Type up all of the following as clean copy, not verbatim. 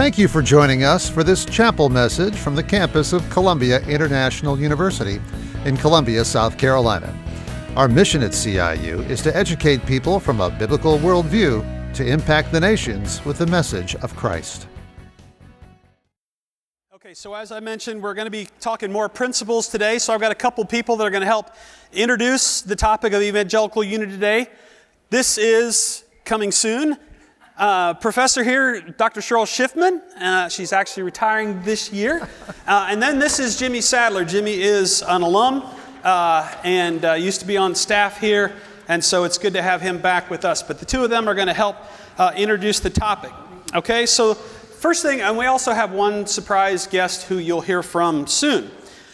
Thank you for joining us for this chapel message from the campus of Columbia International University in Columbia, South Carolina. Our mission at CIU is to educate people from a biblical worldview to impact the nations with the message of Christ. Okay, so as I mentioned, we're going to be talking more principles today. So I've got a couple people that are going to help introduce the topic of evangelical unity today. This is coming soon. Professor here, Dr. Cheryl Schiffman. She's actually retiring this year. And then this is Jimmy Sadler. Jimmy is an alum and used to be on staff here. And so it's good to have him back with us. But the two of them are going to help introduce the topic. Okay, so first thing, and we also have one surprise guest who you'll hear from soon.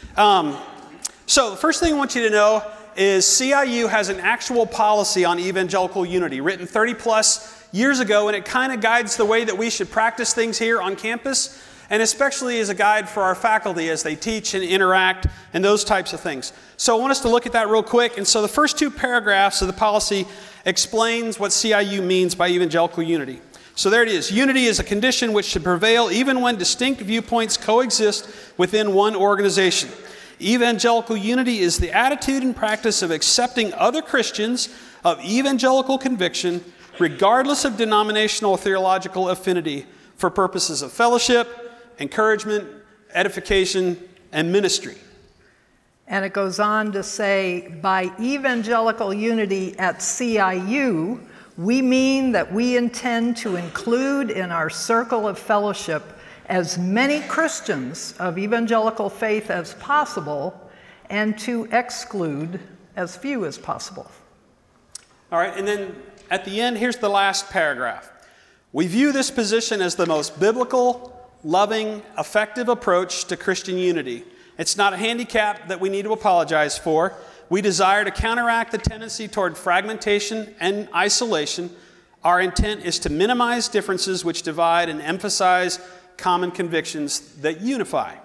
So the first thing I want you to know is CIU has an actual policy on evangelical unity written 30 plus years ago, and it kind of guides the way that we should practice things here on campus, and especially as a guide for our faculty as they teach and interact and those types of things. So I want us to look at that real quick. And so the first two paragraphs of the policy explains what CIU means by evangelical unity. So there it is. Unity is a condition which should prevail even when distinct viewpoints coexist within one organization. Evangelical unity is the attitude and practice of accepting other Christians of evangelical conviction, regardless of denominational or theological affinity, for purposes of fellowship, encouragement, edification, and ministry. And it goes on to say, by evangelical unity at CIU, we mean that we intend to include in our circle of fellowship as many Christians of evangelical faith as possible and to exclude as few as possible. All right, and then at the end, here's the last paragraph. We view this position as the most biblical, loving, effective approach to Christian unity. It's not a handicap that we need to apologize for. We desire to counteract the tendency toward fragmentation and isolation. Our intent is to minimize differences which divide and emphasize common convictions that unify.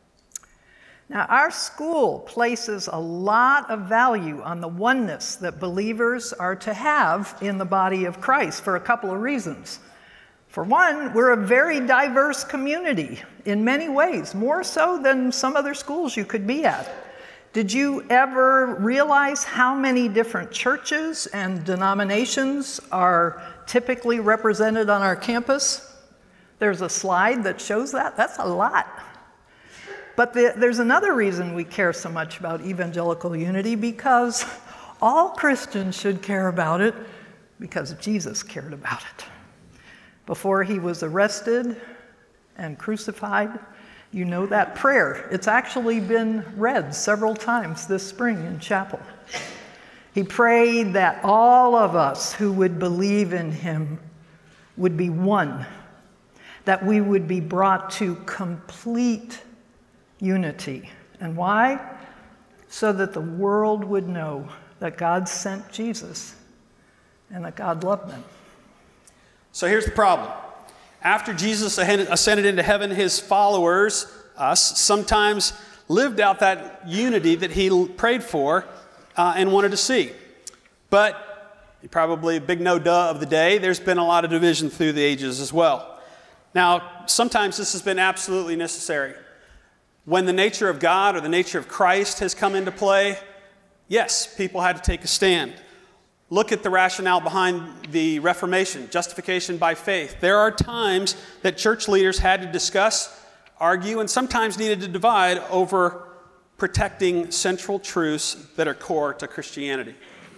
Now, our school places a lot of value on the oneness that believers are to have in the body of Christ for a couple of reasons. For one, we're a very diverse community in many ways, more so than some other schools you could be at. Did you ever realize how many different churches and denominations are typically represented on our campus? There's a slide that shows that. That's a lot. But there's another reason we care so much about evangelical unity, because all Christians should care about it because Jesus cared about it. Before he was arrested and crucified, you know that prayer. It's actually been read several times this spring in chapel. He prayed that all of us who would believe in him would be one, that we would be brought to complete unity. And why? So that the world would know that God sent Jesus and that God loved them. So here's the problem. After Jesus ascended into heaven, his followers, us, sometimes lived out that unity that he prayed for and wanted to see. But probably a big no-duh of the day, there's been a lot of division through the ages as well. Now, sometimes this has been absolutely necessary. When the nature of God or the nature of Christ has come into play, yes, people had to take a stand. Look at the rationale behind the Reformation, justification by faith. There are times that church leaders had to discuss, argue, and sometimes needed to divide over protecting central truths that are core to Christianity.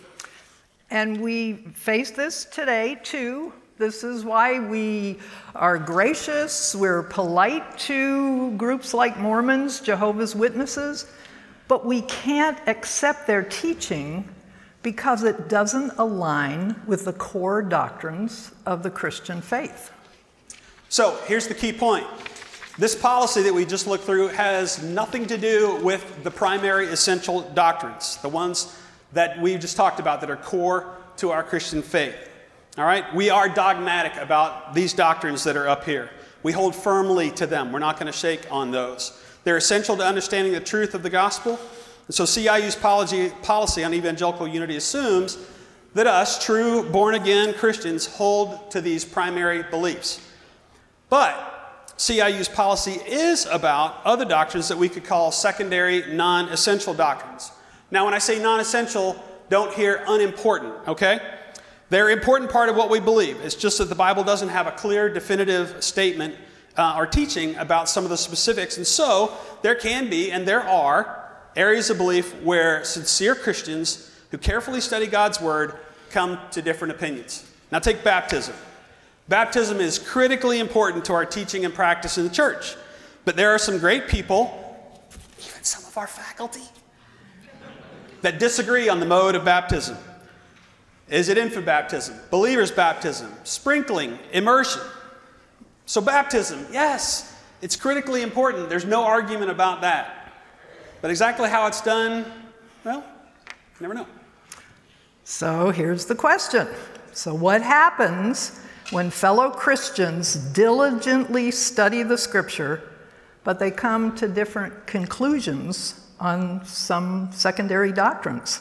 And we face this today, too. This is why we are gracious, we're polite to groups like Mormons, Jehovah's Witnesses, but we can't accept their teaching because it doesn't align with the core doctrines of the Christian faith. So here's the key point. This policy that we just looked through has nothing to do with the primary essential doctrines, the ones that we just talked about that are core to our Christian faith. All right? We are dogmatic about these doctrines that are up here. We hold firmly to them. We're not going to shake on those. They're essential to understanding the truth of the gospel. And so CIU's policy on evangelical unity assumes that us, true born-again Christians, hold to these primary beliefs. But CIU's policy is about other doctrines that we could call secondary, non-essential doctrines. Now, when I say non-essential, don't hear unimportant, okay? They're an important part of what we believe. It's just that the Bible doesn't have a clear, definitive statement or teaching about some of the specifics. And so there can be, and there are, areas of belief where sincere Christians who carefully study God's Word come to different opinions. Now take baptism. Baptism is critically important to our teaching and practice in the church. But there are some great people, even some of our faculty, that disagree on the mode of baptism. Is it infant baptism, believer's baptism, sprinkling, immersion? So baptism, yes, it's critically important. There's no argument about that. But exactly how it's done, well, you never know. So here's the question. So what happens when fellow Christians diligently study the Scripture, but they come to different conclusions on some secondary doctrines?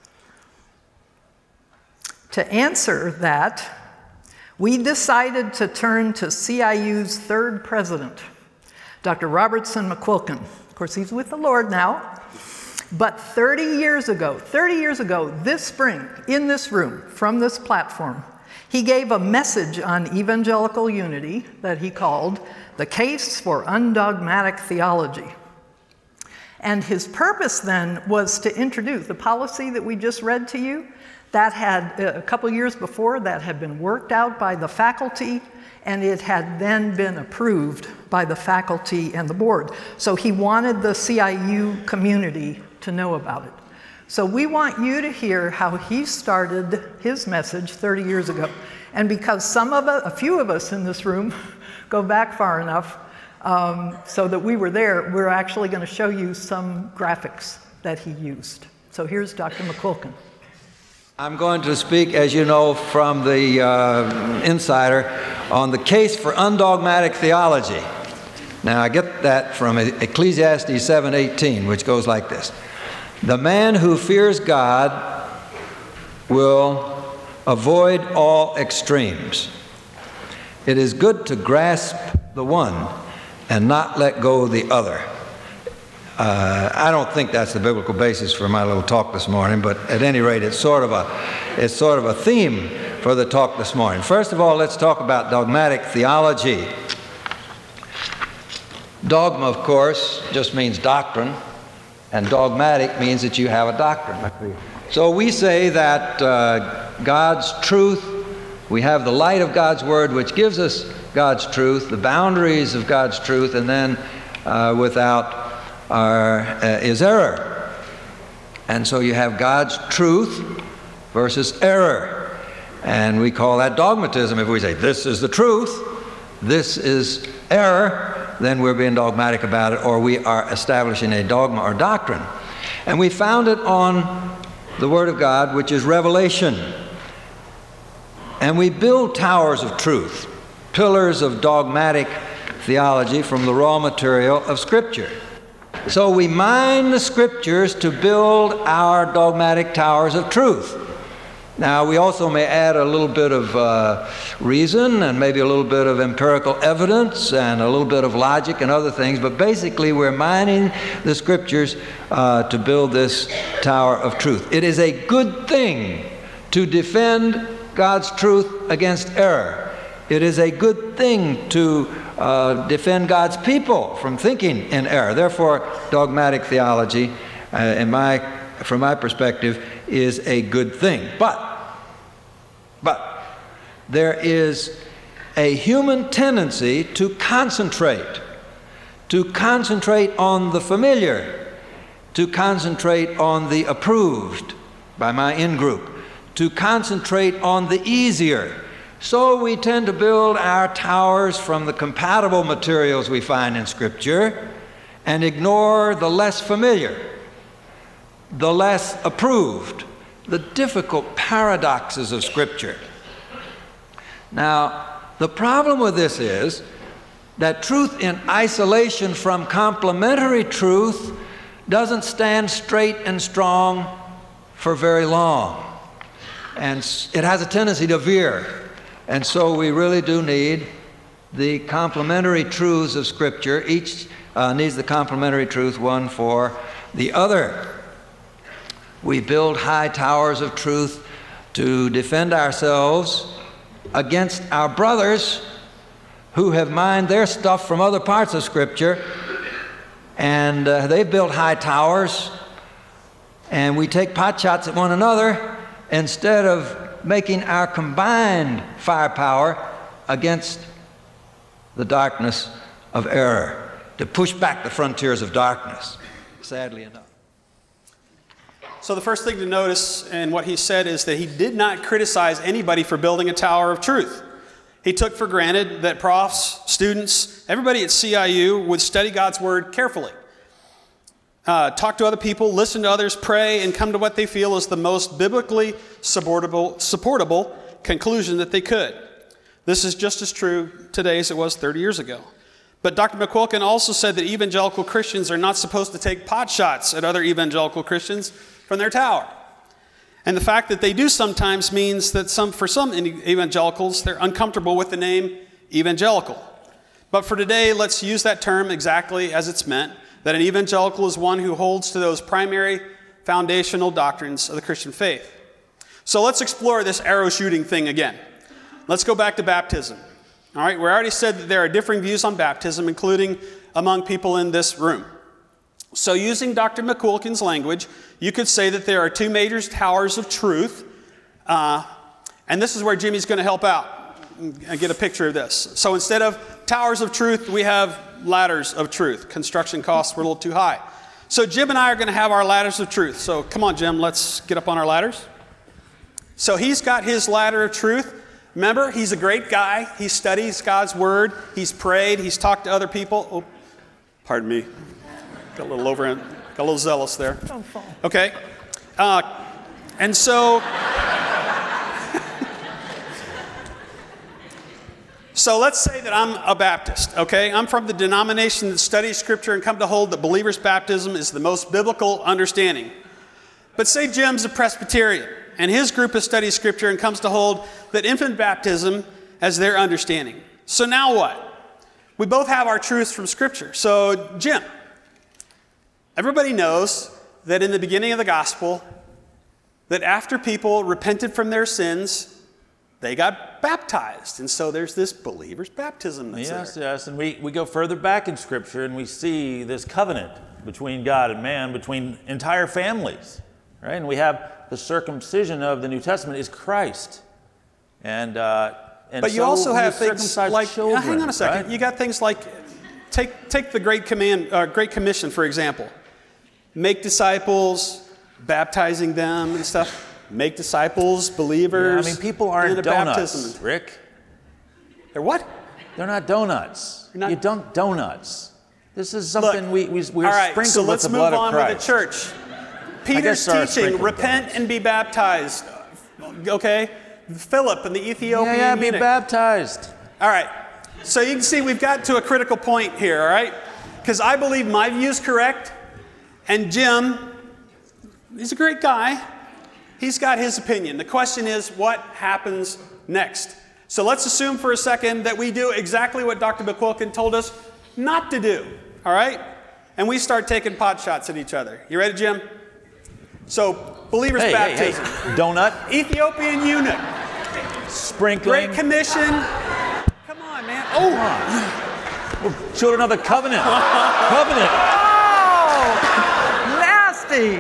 To answer that, we decided to turn to CIU's third president, Dr. Robertson McQuilkin. Of course, he's with the Lord now. But 30 years ago, this spring, in this room, from this platform, he gave a message on evangelical unity that he called The Case for Undogmatic Theology. And his purpose then was to introduce the policy that we just read to you. That had, a couple years before, that had been worked out by the faculty, and it had then been approved by the faculty and the board. So he wanted the CIU community to know about it. So we want you to hear how he started his message 30 years ago. And because a few of us in this room go back far enough so that we were there, we're actually going to show you some graphics that he used. So here's Dr. McQuilkin. I'm going to speak, as you know, from the Insider on the case for undogmatic theology. Now, I get that from Ecclesiastes 7:18, which goes like this. The man who fears God will avoid all extremes. It is good to grasp the one and not let go of the other. I don't think that's the biblical basis for my little talk this morning, but at any rate, it's sort of a theme for the talk this morning. First of all, let's talk about dogmatic theology. Dogma, of course, just means doctrine, and dogmatic means that you have a doctrine. So we say that God's truth, we have the light of God's Word, which gives us God's truth, the boundaries of God's truth, and then without is error. And so you have God's truth versus error. And we call that dogmatism. If we say, this is the truth, this is error, then we're being dogmatic about it, or we are establishing a dogma or doctrine. And we found it on the Word of God, which is revelation. And we build towers of truth, pillars of dogmatic theology from the raw material of Scripture. So we mine the Scriptures to build our dogmatic towers of truth. Now, we also may add a little bit of reason and maybe a little bit of empirical evidence and a little bit of logic and other things, but basically we're mining the Scriptures to build this tower of truth. It is a good thing to defend God's truth against error. It is a good thing to defend God's people from thinking in error. Therefore, dogmatic theology, from my perspective, is a good thing. But there is a human tendency to concentrate on the familiar, to concentrate on the approved by my in-group, to concentrate on the easier. So we tend to build our towers from the compatible materials we find in Scripture and ignore the less familiar, the less approved, the difficult paradoxes of Scripture. Now, the problem with this is that truth in isolation from complementary truth doesn't stand straight and strong for very long. And it has a tendency to veer. And so we really do need the complementary truths of Scripture. Each needs the complementary truth, one for the other. We build high towers of truth to defend ourselves against our brothers who have mined their stuff from other parts of Scripture, and they built high towers, and we take pot shots at one another instead of making our combined firepower against the darkness of error, to push back the frontiers of darkness, sadly enough. So the first thing to notice in what he said is that he did not criticize anybody for building a tower of truth. He took for granted that profs, students, everybody at CIU would study God's Word carefully, talk to other people, listen to others, pray, and come to what they feel is the most biblically supportable conclusion that they could. This is just as true today as it was 30 years ago. But Dr. McQuilkin also said that evangelical Christians are not supposed to take pot shots at other evangelical Christians from their tower. And the fact that they do sometimes means that for some evangelicals, they're uncomfortable with the name evangelical. But for today, let's use that term exactly as it's meant, that an evangelical is one who holds to those primary foundational doctrines of the Christian faith. So let's explore this arrow shooting thing again. Let's go back to baptism. All right, we already said that there are differing views on baptism, including among people in this room. So using Dr. McQuilkin's language, you could say that there are two major towers of truth, and this is where Jimmy's going to help out and get a picture of this. So instead of towers of truth, we have ladders of truth. Construction costs were a little too high. So Jim and I are going to have our ladders of truth. So come on, Jim, let's get up on our ladders. So he's got his ladder of truth. Remember, he's a great guy. He studies God's Word. He's prayed. He's talked to other people. Oh, pardon me. Got a little zealous there. Don't fall. Okay. And so, so let's say that I'm a Baptist, okay? I'm from the denomination that studies Scripture and come to hold that believer's baptism is the most biblical understanding. But say Jim's a Presbyterian, and his group has studied Scripture and comes to hold that infant baptism as their understanding. So now what? We both have our truths from Scripture. So Jim, everybody knows that in the beginning of the gospel, that after people repented from their sins, they got baptized. And so there's this believer's baptism that's there. Yes, and we go further back in Scripture and we see this covenant between God and man, between entire families, right? And we have the circumcision of the New Testament is Christ. And but you so also we have things circumcise like, children, hang on a second, right? You got things like, take the Great Commission, for example. Make disciples, baptizing them and stuff. Make disciples, believers. Yeah, I mean, people aren't donuts, baptism. Rick. They're what? They're not donuts. Not... You dunk donuts. This is something Look, we're all right, sprinkled so with the blood of Christ. let's move on with the church. Peter's teaching, repent and be baptized. Okay? Philip and the Ethiopian Yeah, be eunuch. baptized. All right. So you can see we've got to a critical point here, all right? Because I believe my view is correct, and Jim, he's a great guy. He's got his opinion. The question is, what happens next? So let's assume for a second that we do exactly what Dr. McQuilkin told us not to do, all right? And we start taking pot shots at each other. You ready, Jim? So, believer's baptism. Hey. Donut. Ethiopian eunuch. Sprinkling. Great Commission. Come on, man. Oh! We're children of the covenant. Covenant. Oh! Nasty!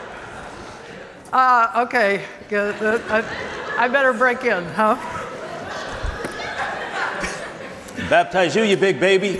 Okay. I better break in, huh? Baptize you big baby.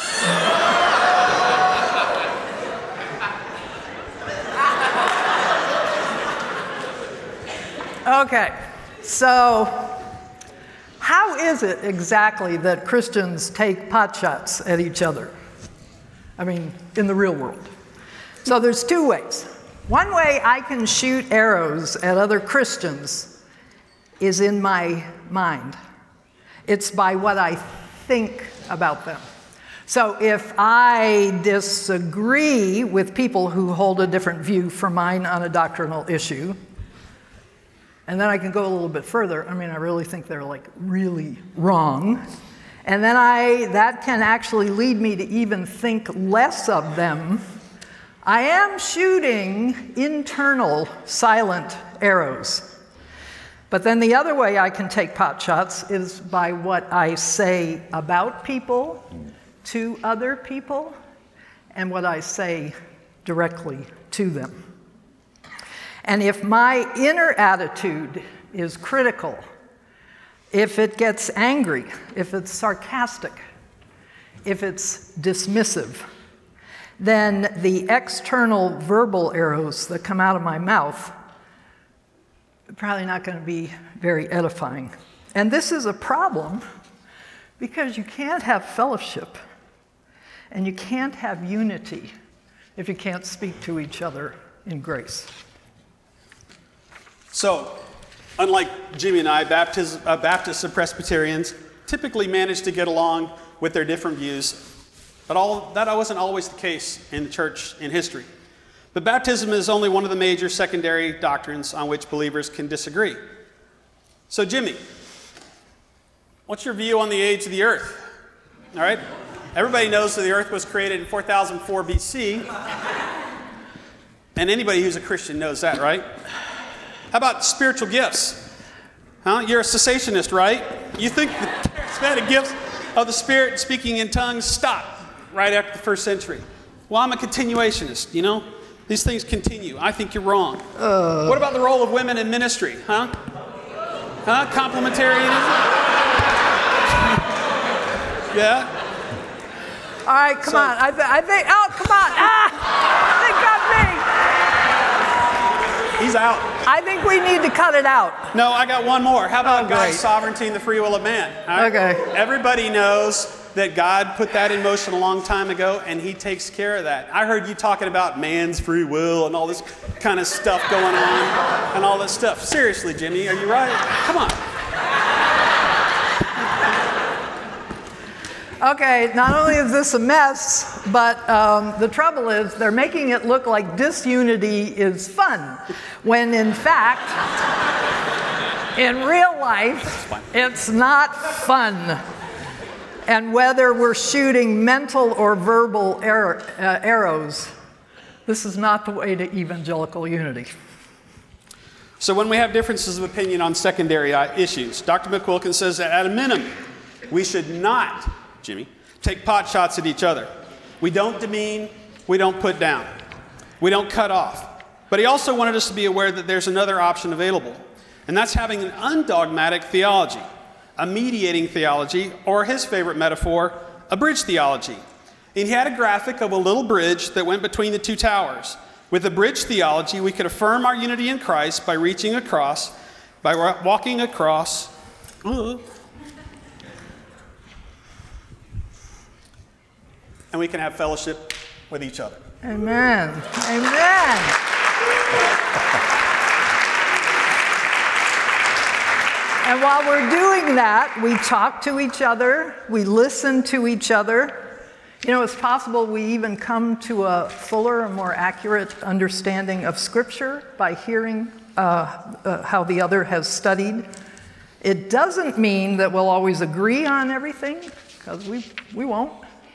Okay, so how is it exactly that Christians take pot shots at each other? I mean, in the real world. So there's two ways. One way I can shoot arrows at other Christians is in my mind. It's by what I think about them. So if I disagree with people who hold a different view from mine on a doctrinal issue, and then I can go a little bit further. I mean, I really think they're like really wrong. And then that can actually lead me to even think less of them. I am shooting internal silent arrows. But then the other way I can take pot shots is by what I say about people to other people and what I say directly to them. And if my inner attitude is critical, if it gets angry, if it's sarcastic, if it's dismissive, then the external verbal arrows that come out of my mouth are probably not going to be very edifying. And this is a problem because you can't have fellowship and you can't have unity if you can't speak to each other in grace. So, unlike Jimmy and I, Baptists and Presbyterians typically manage to get along with their different views, but that wasn't always the case in the church in history. But baptism is only one of the major secondary doctrines on which believers can disagree. So, Jimmy, what's your view on the age of the earth? All right? Everybody knows that the earth was created in 4004 BC. And anybody who's a Christian knows that, right? How about spiritual gifts? Huh? You're a cessationist, right? You think the charismatic gifts of the Spirit speaking in tongues stopped right after the first century. Well, I'm a continuationist, you know? These things continue. I think you're wrong. What about the role of women in ministry? Huh? Complementarianism? Yeah? All right, come on. I think, oh, come on. They got me. He's out. I think we need to cut it out. No, I got one more. How about Oh, God's great. sovereignty and the free will of man? All right? Okay. Everybody knows that God put that in motion a long time ago, and he takes care of that. I heard you talking about man's free will and all this kind of stuff going on and all this stuff. Seriously, Jimmy, are you right? Come on. Okay, not only is this a mess, but the trouble is they're making it look like disunity is fun, when in fact, in real life, it's not fun. And whether we're shooting mental or verbal arrows, this is not the way to evangelical unity. So when we have differences of opinion on secondary issues, Dr. McQuilkin says that at a minimum, we should not, Jimmy, take pot shots at each other. We don't demean, we don't put down, we don't cut off. But he also wanted us to be aware that there's another option available, and that's having an undogmatic theology, a mediating theology, or his favorite metaphor, a bridge theology. And he had a graphic of a little bridge that went between the two towers. With a bridge theology, we could affirm our unity in Christ by reaching across, by walking across, and we can have fellowship with each other. Amen. Amen. And while we're doing that, we talk to each other, we listen to each other. You know, it's possible we even come to a fuller and more accurate understanding of Scripture by hearing how the other has studied. It doesn't mean that we'll always agree on everything, because we won't.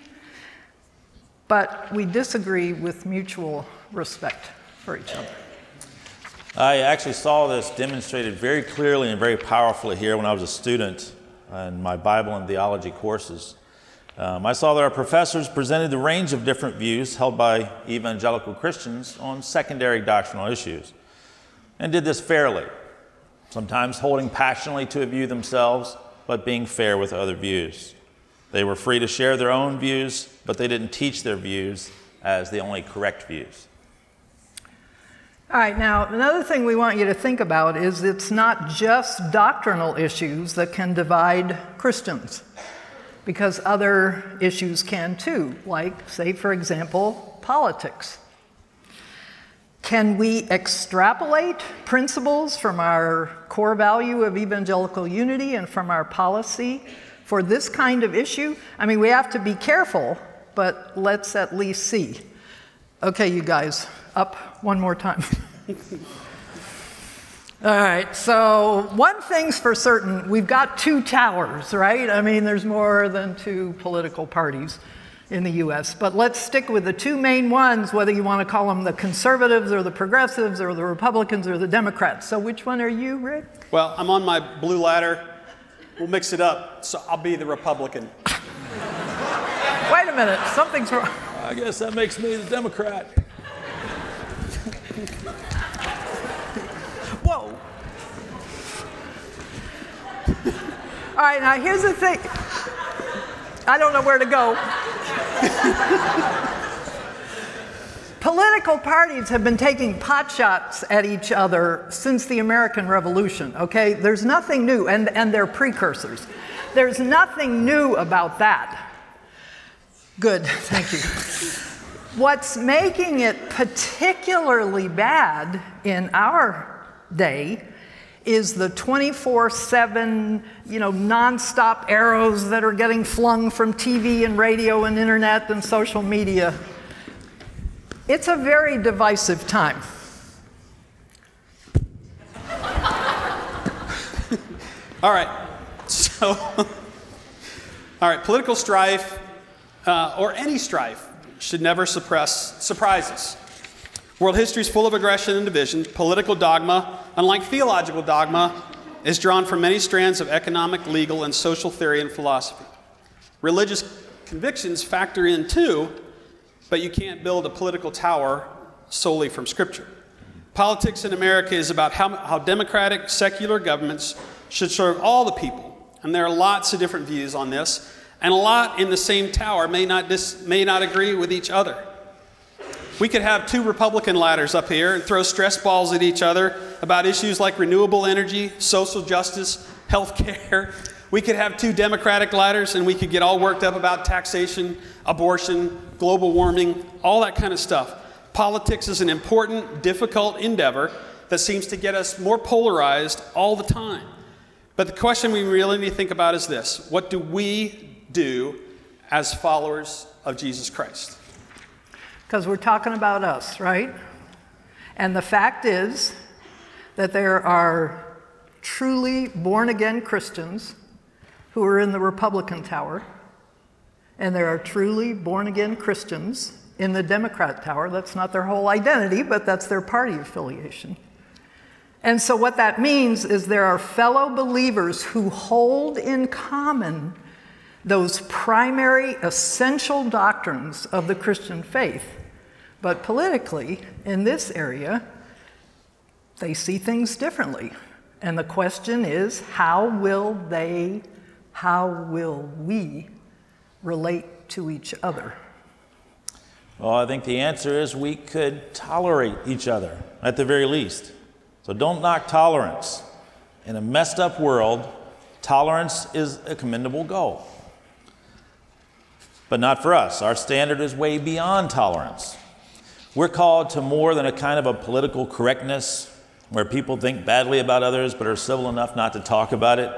But we disagree with mutual respect for each other. I actually saw this demonstrated very clearly and very powerfully here when I was a student in my Bible and theology courses. I saw that our professors presented the range of different views held by evangelical Christians on secondary doctrinal issues, and did this fairly, sometimes holding passionately to a view themselves, but being fair with other views. They were free to share their own views, but they didn't teach their views as the only correct views. All right, now, another thing we want you to think about is it's not just doctrinal issues that can divide Christians, because other issues can too, like, say, for example, politics. Can we extrapolate principles from our core value of evangelical unity and from our policy for this kind of issue? I mean, we have to be careful, but let's at least see. Okay, you guys, up one more time. All right, so one thing's for certain, we've got two towers, right? I mean, there's more than two political parties in the U.S., but let's stick with the two main ones, whether you want to call them the conservatives or the progressives or the Republicans or the Democrats. So which one are you, Rick? Well, I'm on my blue ladder. We'll mix it up, so I'll be the Republican. Wait a minute, something's wrong. I guess that makes me the Democrat. Whoa. All right, now here's the thing. I don't know where to go. Political parties have been taking potshots at each other since the American Revolution, okay? There's nothing new, and they're precursors. There's nothing new about that. Good, thank you. What's making it particularly bad in our day is the 24/7, nonstop arrows that are getting flung from TV and radio and internet and social media. It's a very divisive time. All right, so, political strife, or any strife, should never suppress surprises. World history is full of aggression and division. Political dogma, unlike theological dogma, is drawn from many strands of economic, legal, and social theory and philosophy. Religious convictions factor in too, but you can't build a political tower solely from Scripture. Politics in America is about how democratic, secular governments should serve all the people, and there are lots of different views on this, and a lot in the same tower may not agree with each other. We could have two Republican ladders up here and throw stress balls at each other about issues like renewable energy, social justice, health care. We could have two Democratic ladders and we could get all worked up about taxation, abortion, global warming, all that kind of stuff. Politics is an important, difficult endeavor that seems to get us more polarized all the time. But the question we really need to think about is this: what do we do as followers of Jesus Christ? Because we're talking about us, right? And the fact is that there are truly born-again Christians who are in the Republican Tower, and there are truly born-again Christians in the Democrat Tower. That's not their whole identity, but that's their party affiliation. And so what that means is there are fellow believers who hold in common those primary essential doctrines of the Christian faith. But politically, in this area, they see things differently. And the question is, how will we relate to each other? Well, I think the answer is we could tolerate each other, at the very least. So don't knock tolerance. In a messed up world, tolerance is a commendable goal. But not for us. Our standard is way beyond tolerance. We're called to more than a kind of a political correctness where people think badly about others but are civil enough not to talk about it.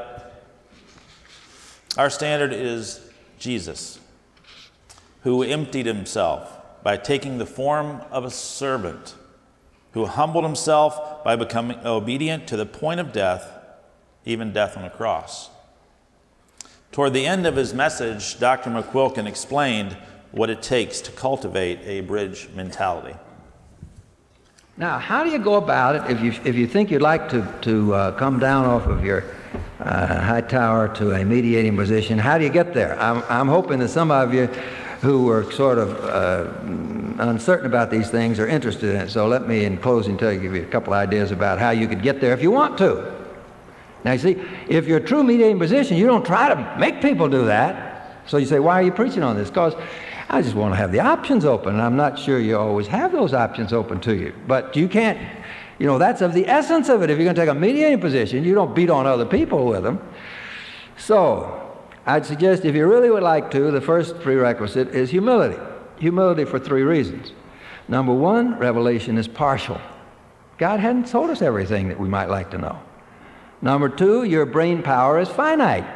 Our standard is Jesus, who emptied himself by taking the form of a servant, who humbled himself by becoming obedient to the point of death, even death on a cross. Toward the end of his message, Dr. McQuilkin explained what it takes to cultivate a bridge mentality. Now, how do you go about it if you think you'd like to come down off of your high tower to a mediating position? How do you get there? I'm hoping that some of you who are sort of uncertain about these things are interested in it. So let me, in closing, give you a couple ideas about how you could get there if you want to. Now, you see, if you're a true mediating position, you don't try to make people do that. So you say, why are you preaching on this? Because I just want to have the options open, and I'm not sure you always have those options open to you. But you can't, that's of the essence of it. If you're going to take a mediating position, you don't beat on other people with them. So I'd suggest, if you really would like to, the first prerequisite is humility. Humility for three reasons. Number one, revelation is partial. God hadn't told us everything that we might like to know. Number two, your brain power is finite.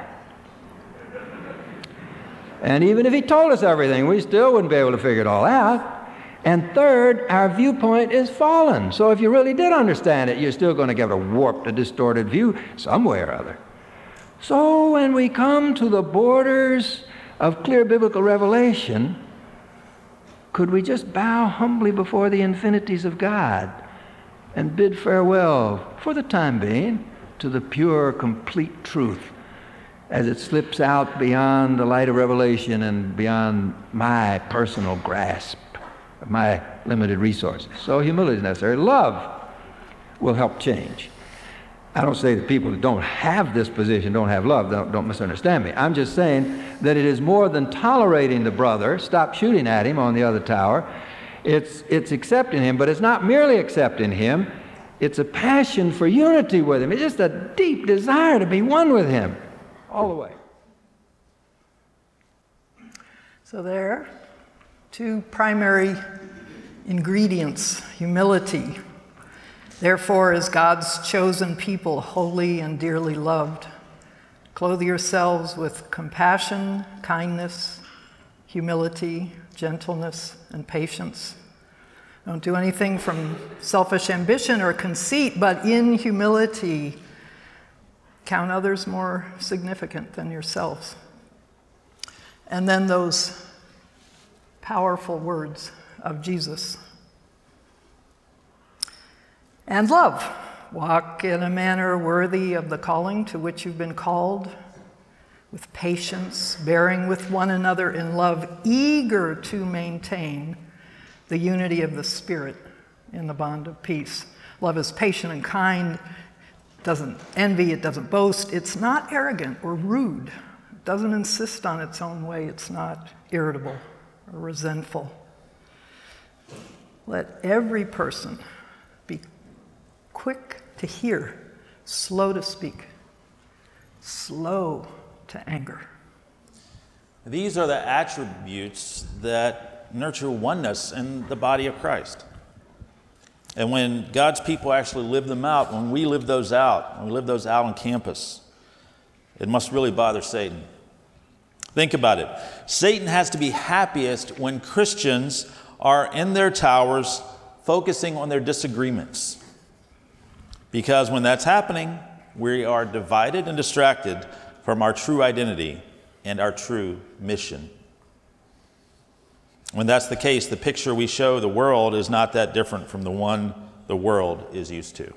And even if he told us everything, we still wouldn't be able to figure it all out. And third, our viewpoint is fallen. So if you really did understand it, you're still going to get a warped, a distorted view some way or other. So when we come to the borders of clear biblical revelation, could we just bow humbly before the infinities of God and bid farewell, for the time being, to the pure, complete truth as it slips out beyond the light of revelation and beyond my personal grasp of my limited resources? So humility is necessary. Love will help change. I don't say that people who don't have this position don't have love. Don't misunderstand me. I'm just saying that it is more than tolerating the brother. Stop shooting at him on the other tower. It's accepting him, but it's not merely accepting him. It's a passion for unity with him. It's just a deep desire to be one with him all the way. So there are two primary ingredients: humility. Therefore, as God's chosen people, holy and dearly loved, clothe yourselves with compassion, kindness, humility, gentleness, and patience. Don't do anything from selfish ambition or conceit, but in humility, count others more significant than yourselves. And then those powerful words of Jesus. And love. Walk in a manner worthy of the calling to which you've been called, with patience, bearing with one another in love, eager to maintain the unity of the Spirit in the bond of peace. Love is patient and kind. It doesn't envy, it doesn't boast. It's not arrogant or rude. It doesn't insist on its own way. It's not irritable or resentful. Let every person be quick to hear, slow to speak, slow to anger. These are the attributes that nurture oneness in the body of Christ. And when God's people actually live them out, when we live those out, when we live those out on campus, it must really bother Satan. Think about it. Satan has to be happiest when Christians are in their towers focusing on their disagreements. Because when that's happening, we are divided and distracted from our true identity and our true mission. When that's the case, the picture we show the world is not that different from the one the world is used to.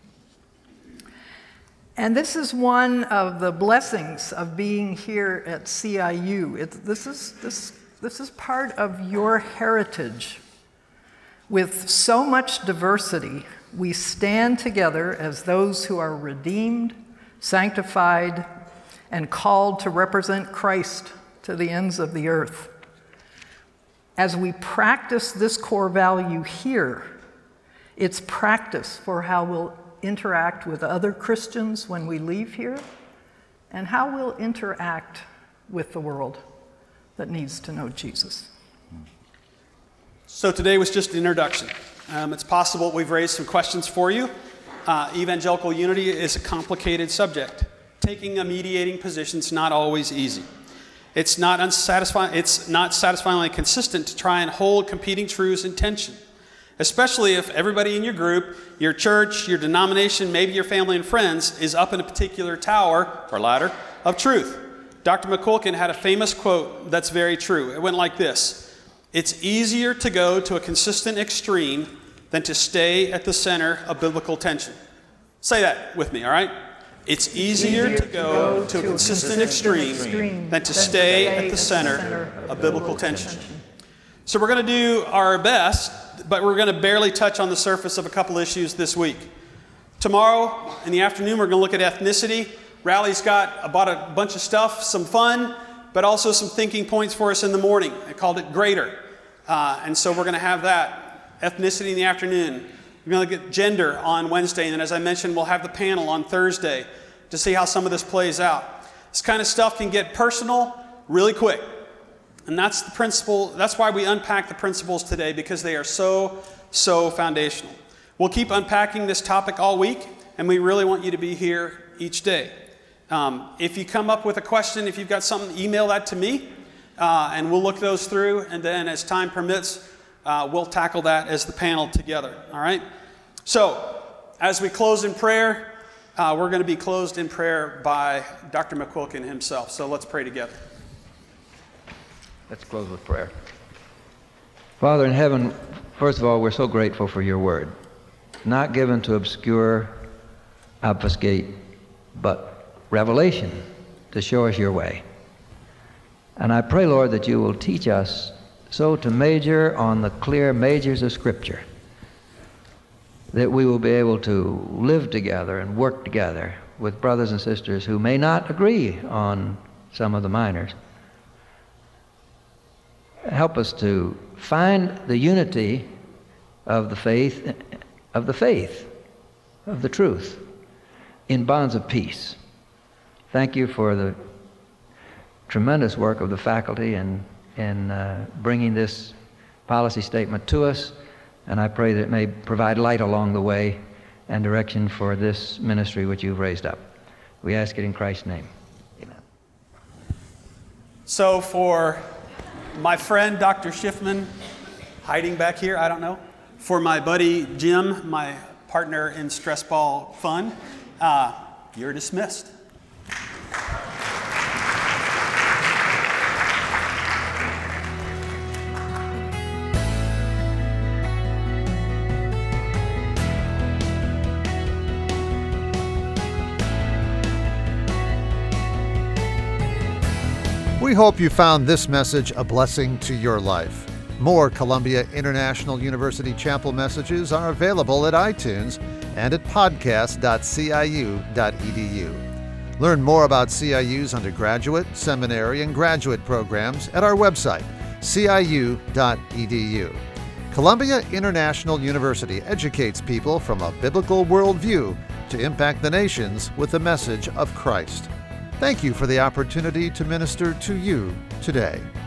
And this is one of the blessings of being here at CIU. This is part of your heritage. With so much diversity, we stand together as those who are redeemed, sanctified, and called to represent Christ to the ends of the earth. As we practice this core value here, it's practice for how we'll interact with other Christians when we leave here, and how we'll interact with the world that needs to know Jesus. So today was just an introduction. It's possible we've raised some questions for you. Evangelical unity is a complicated subject. Taking a mediating position is not always easy. It's not satisfyingly consistent to try and hold competing truths in tension, especially if everybody in your group, your church, your denomination, maybe your family and friends is up in a particular tower or ladder of truth. Dr. McQuilkin had a famous quote that's very true. It went like this: "It's easier to go to a consistent extreme than to stay at the center of biblical tension." Say that with me, all right? It's easier to go to a consistent extreme than to stay at the center of biblical tension. So we're going to do our best, but we're going to barely touch on the surface of a couple issues this week. Tomorrow in the afternoon, we're going to look at ethnicity. Rally's got about a bunch of stuff, some fun, but also some thinking points for us in the morning. I called it Greater. And so we're going to have that, ethnicity in the afternoon. We're going to look at gender on Wednesday, and then as I mentioned, we'll have the panel on Thursday to see how some of this plays out. This kind of stuff can get personal really quick. And that's the principle. That's why we unpack the principles today, because they are so foundational. We'll keep unpacking this topic all week, and we really want you to be here each day. If you come up with a question, if you've got something, email that to me, and we'll look those through. And then as time permits, we'll tackle that as the panel together, all right? So, as we close in prayer, we're going to be closed in prayer by Dr. McQuilkin himself. So let's pray together. Let's close with prayer. Father in heaven, first of all, we're so grateful for your word, not given to obscure, obfuscate, but revelation to show us your way. And I pray, Lord, that you will teach us so to major on the clear majors of Scripture, that we will be able to live together and work together with brothers and sisters who may not agree on some of the minors. Help us to find the unity of the faith, of the truth, in bonds of peace. Thank you for the tremendous work of the faculty in bringing this policy statement to us, and I pray that it may provide light along the way and direction for this ministry which you've raised up. We ask it in Christ's name. Amen. So for my friend, Dr. Schiffman, hiding back here, I don't know, for my buddy Jim, my partner in Stress Ball Fun, you're dismissed. We hope you found this message a blessing to your life. More Columbia International University Chapel messages are available at iTunes and at podcast.ciu.edu. Learn more about CIU's undergraduate, seminary, and graduate programs at our website, ciu.edu. Columbia International University educates people from a biblical worldview to impact the nations with the message of Christ. Thank you for the opportunity to minister to you today.